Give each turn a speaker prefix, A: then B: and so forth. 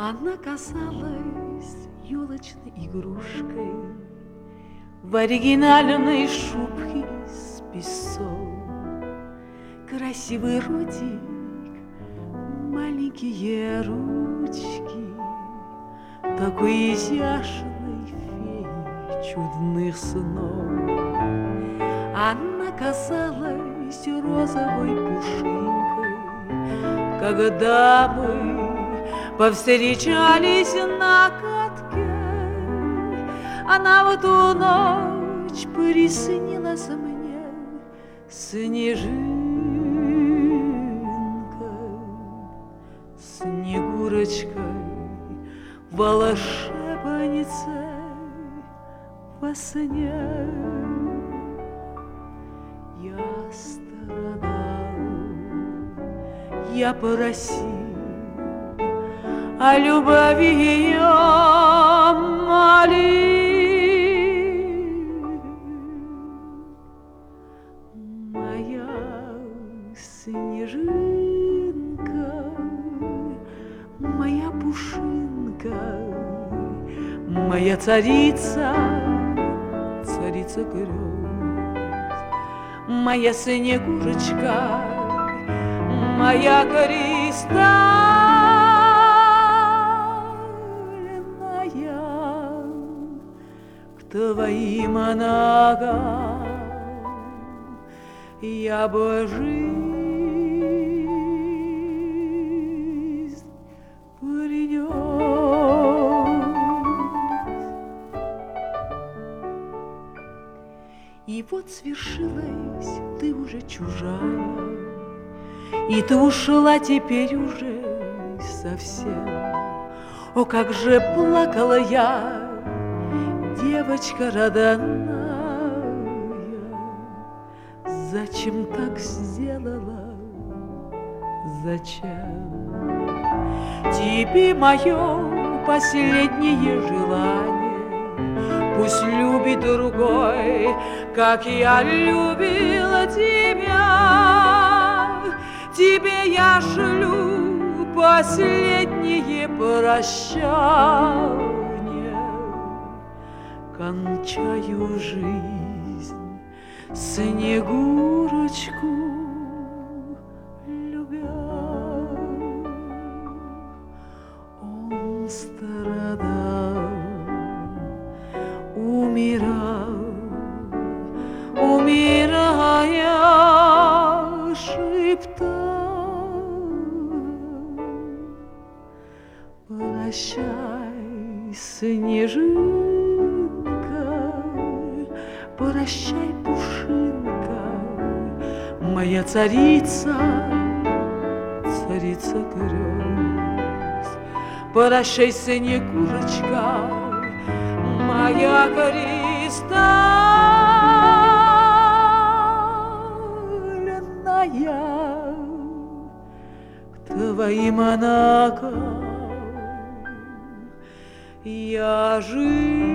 A: Она казалась елочной игрушкой в оригинальной шубке с песом. Красивый ротик, маленькие ручки, такой изящной феи чудных снов. Она казалась розовой пушинкой, когда мы повстречались на катке. Она в ту ночь приснилась мне снежинкой, Снегурочкой, волшебницей во сне. Я страдал, я просил о любви ее молил. Моя снежинка, моя пушинка, моя царица, царица грез, моя Снегурочка, моя кристальная, к твоим ногам я бы жизнь принес. И вот свершилась, ты уже чужая, и ты ушла теперь уже совсем. О, как же плакала я, девочка родная, зачем так сделала, зачем? Тебе мое последнее желание, пусть любит другой, как я любила тебя. Тебе я шлю последнее прощание, кончаю жизнь, Снегурочку любя. Он страдал, умирал, умирая, шептал: прощай, снежинка, прощай, пушинка, моя царица, царица грез. Прощай, Снегурочка, моя кристальная, к твоим ногам я жизнь